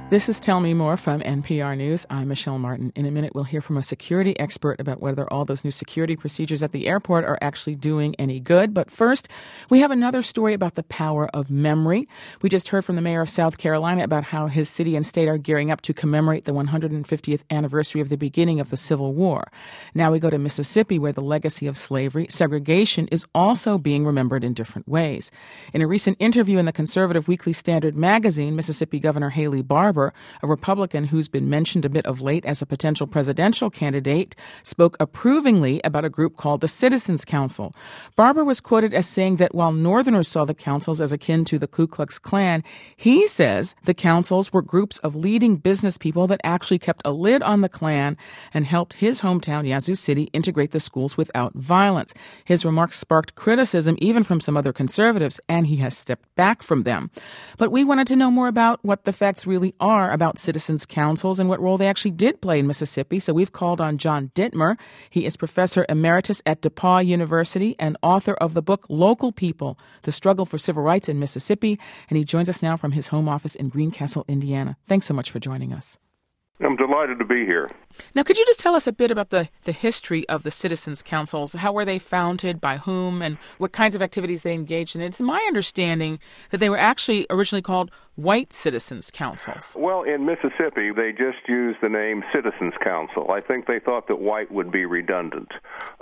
This is Tell Me More from NPR News. I'm Michelle Martin. In a minute, we'll hear from a security expert about whether all those new security procedures at the airport are actually doing any good. But first, we have another story about the power of memory. We just heard from the mayor of South Carolina about how his city and state are gearing up to commemorate the 150th anniversary of the beginning of the Civil War. Now we go to Mississippi, where the legacy of slavery, segregation, is also being remembered in different ways. In a recent interview in the conservative Weekly Standard magazine, Mississippi Governor Haley Barbour, a Republican who's been mentioned a bit of late as a potential presidential candidate, spoke approvingly about a group called the Citizens Council. Barbour was quoted as saying that while Northerners saw the councils as akin to the Ku Klux Klan, he says the councils were groups of leading business people that actually kept a lid on the Klan and helped his hometown, Yazoo City, integrate the schools without violence. His remarks sparked criticism even from some other conservatives, and he has stepped back from them. But we wanted to know more about what the facts really are about citizens' councils and what role they actually did play in Mississippi. So we've called on John Dittmer. He is professor emeritus at DePauw University and author of the book Local People, The Struggle for Civil Rights in Mississippi. And he joins us now from his home office in Greencastle, Indiana. Thanks so much for joining us. I'm delighted to be here. Now, could you just tell us a bit about the history of the Citizens Councils? How were they founded, by whom, and what kinds of activities they engaged in? It's my understanding that they were actually originally called White Citizens Councils. Well, in Mississippi, they just used the name Citizens Council. I think they thought that white would be redundant.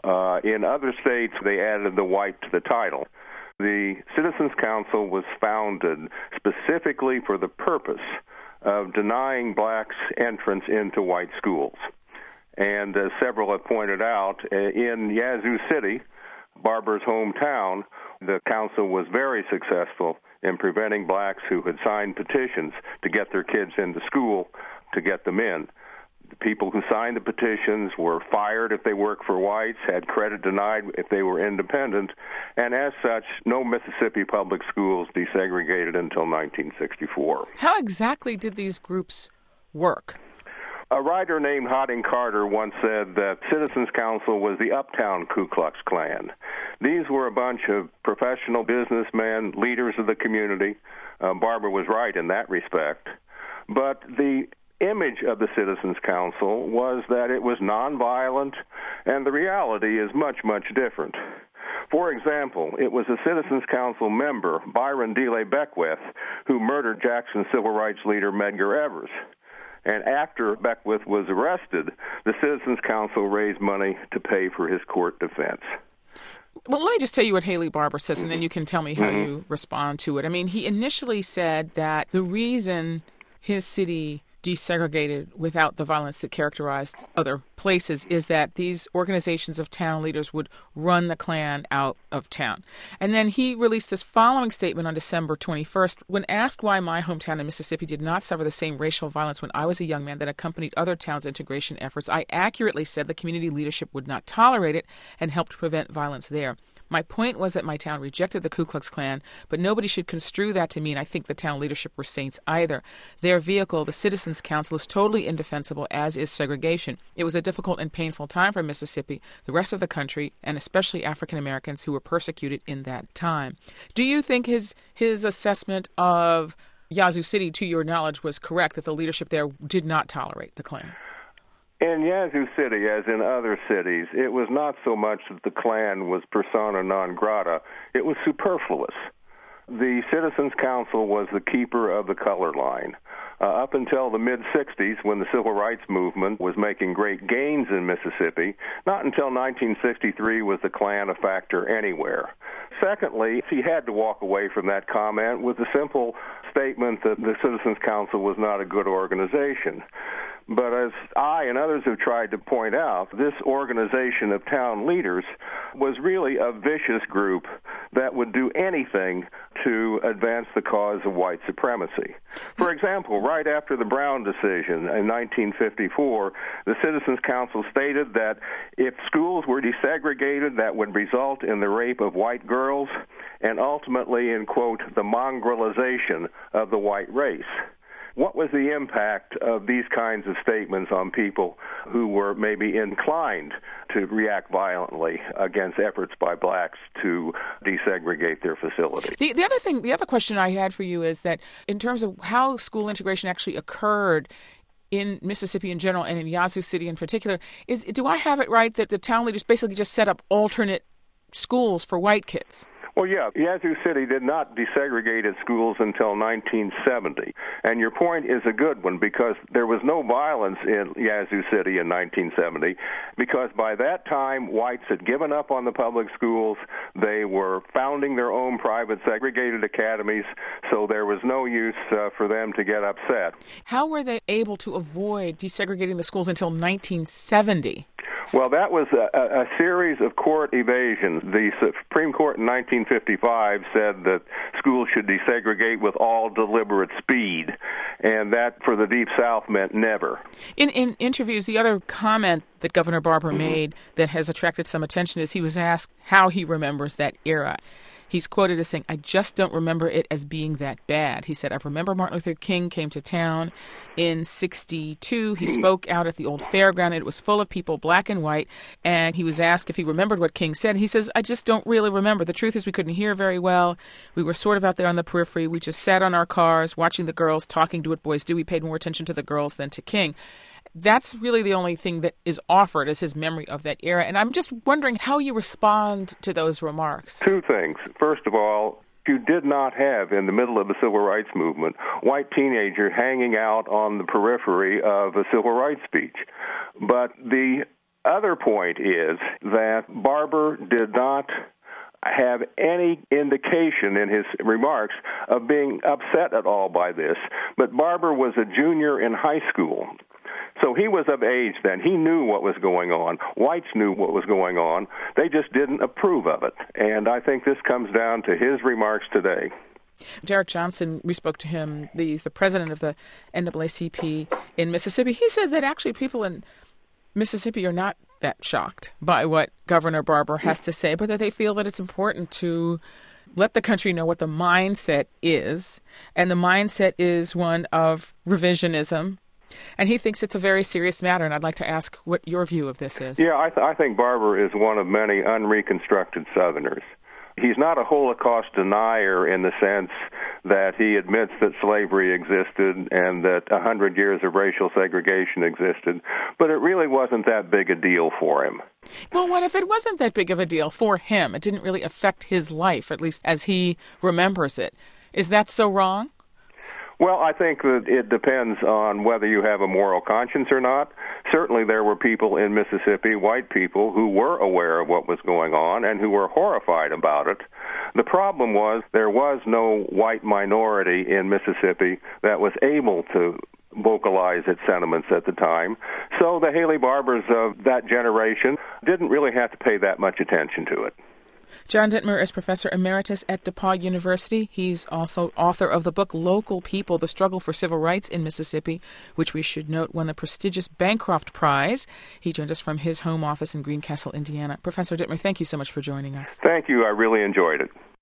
In other states, they added the white to the title. The Citizens Council was founded specifically for the purpose of denying blacks entrance into white schools. And as several have pointed out, in Yazoo City, Barbour's hometown, the council was very successful in preventing blacks who had signed petitions to get their kids into school to get them in. The people who signed the petitions were fired if they worked for whites, had credit denied if they were independent, and as such, no Mississippi public schools desegregated until 1964. How exactly did these groups work? A writer named Hodding Carter once said that Citizens Council was the uptown Ku Klux Klan. These were a bunch of professional businessmen, leaders of the community. Barbour was right in that respect. But the image of the Citizens Council was that it was nonviolent, and the reality is much, much different. For example, it was a Citizens Council member, Byron DeLay Beckwith, who murdered Jackson civil rights leader Medgar Evers. And after Beckwith was arrested, the Citizens Council raised money to pay for his court defense. Well, let me just tell you what Haley Barbour says, and then you can tell me how you respond to it. I mean, he initially said that the reason his city desegregated without the violence that characterized other places is that these organizations of town leaders would run the Klan out of town. And then he released this following statement on December 21st. When asked why my hometown in Mississippi did not suffer the same racial violence when I was a young man that accompanied other towns' integration efforts, I accurately said the community leadership would not tolerate it and helped prevent violence there. My point was that my town rejected the Ku Klux Klan, but nobody should construe that to mean I think the town leadership were saints either. Their vehicle, the Citizens Council, is totally indefensible, as is segregation. It was a difficult and painful time for Mississippi, the rest of the country, and especially African Americans who were persecuted in that time. Do you think his assessment of Yazoo City, to your knowledge, was correct, that the leadership there did not tolerate the Klan? In Yazoo City, as in other cities, it was not so much that the Klan was persona non grata, it was superfluous. The Citizens Council was the keeper of the color line. Up until the mid-'60s, when the Civil Rights Movement was making great gains in Mississippi, not until 1963 was the Klan a factor anywhere. Secondly, he had to walk away from that comment with the simple statement that the Citizens Council was not a good organization. But as I and others have tried to point out, this organization of town leaders was really a vicious group that would do anything to advance the cause of white supremacy. For example, right after the Brown decision in 1954, the Citizens Council stated that if schools were desegregated, that would result in the rape of white girls and ultimately in, quote, the mongrelization of the white race. What was the impact of these kinds of statements on people who were maybe inclined to react violently against efforts by blacks to desegregate their facilities? The other question I had for you is that in terms of how school integration actually occurred in Mississippi in general and in Yazoo City in particular, do I have it right that the town leaders basically just set up alternate schools for white kids? Well, yeah, Yazoo City did not desegregate its schools until 1970. And your point is a good one, because there was no violence in Yazoo City in 1970, because by that time, whites had given up on the public schools. They were founding their own private segregated academies, so there was no use for them to get upset. How were they able to avoid desegregating the schools until 1970? Well, that was a series of court evasions. The Supreme Court in 1955 said that schools should desegregate with all deliberate speed, and that for the Deep South meant never. In interviews, the other comment that Governor Barbour made that has attracted some attention is he was asked how he remembers that era. He's quoted as saying, "I just don't remember it as being that bad." He said, "I remember Martin Luther King came to town in 1962. He spoke out at the old fairground. It was full of people, black and white. And he was asked if he remembered what King said. He says, I just don't really remember. The truth is we couldn't hear very well. We were sort of out there on the periphery. We just sat on our cars watching the girls, talking to what boys do. We paid more attention to the girls than to King." That's really the only thing that is offered as his memory of that era. And I'm just wondering how you respond to those remarks. Two things. First of all, you did not have, in the middle of the civil rights movement, white teenagers hanging out on the periphery of a civil rights speech. But the other point is that Barbour did not have any indication in his remarks of being upset at all by this. But Barbour was a junior in high school. So he was of age then. He knew what was going on. Whites knew what was going on. They just didn't approve of it. And I think this comes down to his remarks today. Derrick Johnson, we spoke to him, the president of the NAACP in Mississippi. He said that actually people in Mississippi are not that shocked by what Governor Barbour has to say, but that they feel that it's important to let the country know what the mindset is. And the mindset is one of revisionism. And he thinks it's a very serious matter, and I'd like to ask what your view of this is. Yeah, I think Barbour is one of many unreconstructed Southerners. He's not a Holocaust denier in the sense that he admits that slavery existed and that 100 years of racial segregation existed, but it really wasn't that big a deal for him. Well, what if it wasn't that big of a deal for him? It didn't really affect his life, at least as he remembers it. Is that so wrong? Well, I think that it depends on whether you have a moral conscience or not. Certainly there were people in Mississippi, white people, who were aware of what was going on and who were horrified about it. The problem was there was no white minority in Mississippi that was able to vocalize its sentiments at the time. So the Haley Barbours of that generation didn't really have to pay that much attention to it. John Dittmer is Professor Emeritus at DePauw University. He's also author of the book Local People, The Struggle for Civil Rights in Mississippi, which we should note won the prestigious Bancroft Prize. He joined us from his home office in Greencastle, Indiana. Professor Dittmer, thank you so much for joining us. Thank you. I really enjoyed it.